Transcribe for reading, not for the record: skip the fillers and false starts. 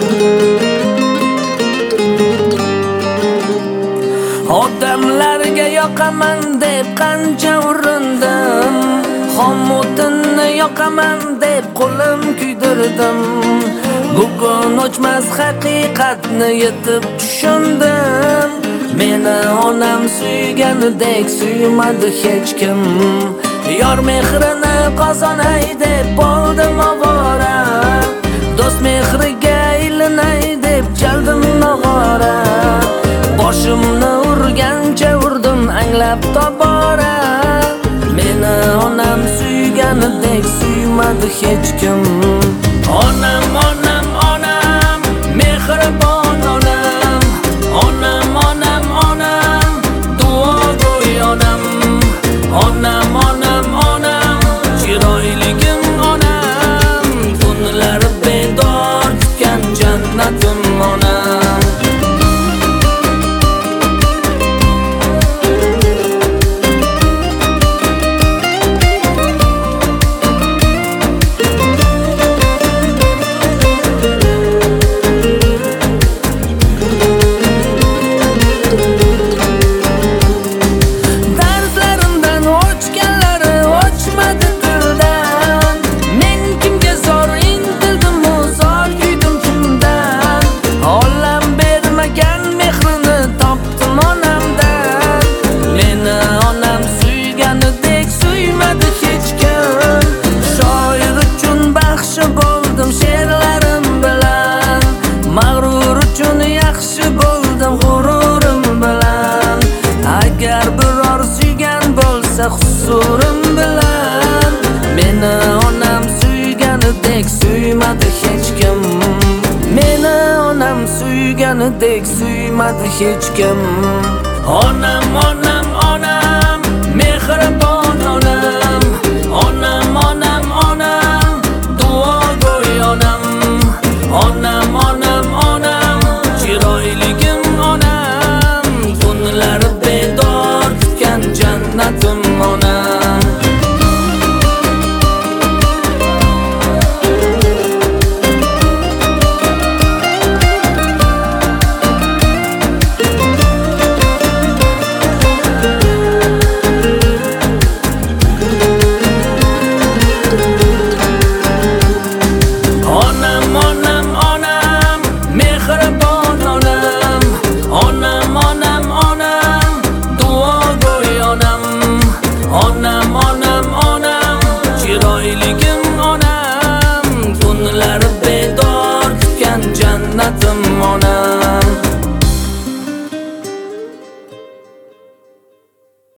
Odamlarga yoqaman deb qancha urindim, xomutinni yoqaman deb qo'lim kuydirdim. Bugun o'chmas haqiqatni yetib tushundim. Meni onam suyganidek suymadi hech kim. Yor mehrini qozonay deb bo'ldim ovora, do'st mehriga ilinay deb chaldim nog'ora. Boshimni urgancha urdim anglab tobora. Meni onam suyganidek suymadi hech kim. Onam, onam, onam, mehribon onam. Onam, onam, onam, duogo'y onam. Onam, onam, onam, chiroyligim onam. Kunlar bedor tutgan jannatim onam. Huzurim bilan meni onam suyganidek suymadi hech kim. Meni onam suyganidek suymadi hech kim. Onam, onam, onam, mehribon